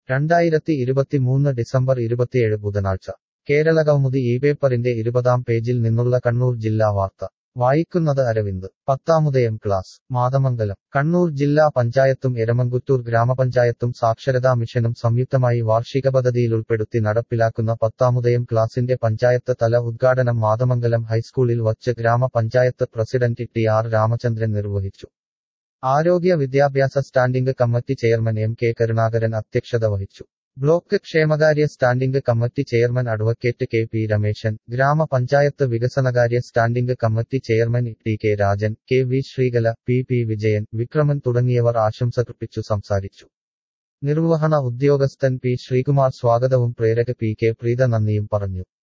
2023 December 27 ബുധനാഴ്ച കേരളകൗമുദി ഈ പേപ്പറിന്റെ 20-ാം പേജിൽ നിന്നുള്ള കണ്ണൂർ ജില്ലാ വാർത്ത വായിക്കുന്നത് അരവിന്ദ്. 10ാമുദയം ക്ലാസ് മാതമംഗലം. കണ്ണൂർ ജില്ലാ പഞ്ചായത്തും എരമംകുറ്റൂർ ഗ്രാമപഞ്ചായത്തും സാക്ഷരതാ മിഷനും സംയുക്തമായി വാർഷിക പദ്ധതിയിലുൾപ്പെടുത്തി നടപ്പിലാക്കുന്ന 10ാമുദയം ക്ലാസിന്റെ പഞ്ചായത്ത് തല ഉദ്ഘാടനം മാതമംഗലം ഹൈസ്കൂളിൽ വച്ച് ഗ്രാമപഞ്ചായത്ത് പ്രസിഡന്റ് ടി.ആർ. രാമചന്ദ്രൻ നിർവഹിച്ചു. ആരോഗ്യ വിദ്യാഭ്യാസ standing committee chairman M K. Karunakaran അധ്യക്ഷത വഹിച്ചു. ബ്ലോക്ക് ക്ഷേമകാര്യ standing committee chairman advocate K P. Rameshan, ഗ്രാമപഞ്ചായത്ത് വികസനകാര്യ standing committee chairman T K. Rajan, K V. Sreekala, P P. Vijayan, Vikraman തുടങ്ങിയവർ ആശംസകർപ്പിച്ചു സംസാരിച്ചു. നിർവഹണ ഉദ്യോഗസ്ഥൻ പി. ശ്രീകുമാർ സ്വാഗതവും പ്രേരക പി.കെ. പ്രീത നന്ദിയും പറഞ്ഞു.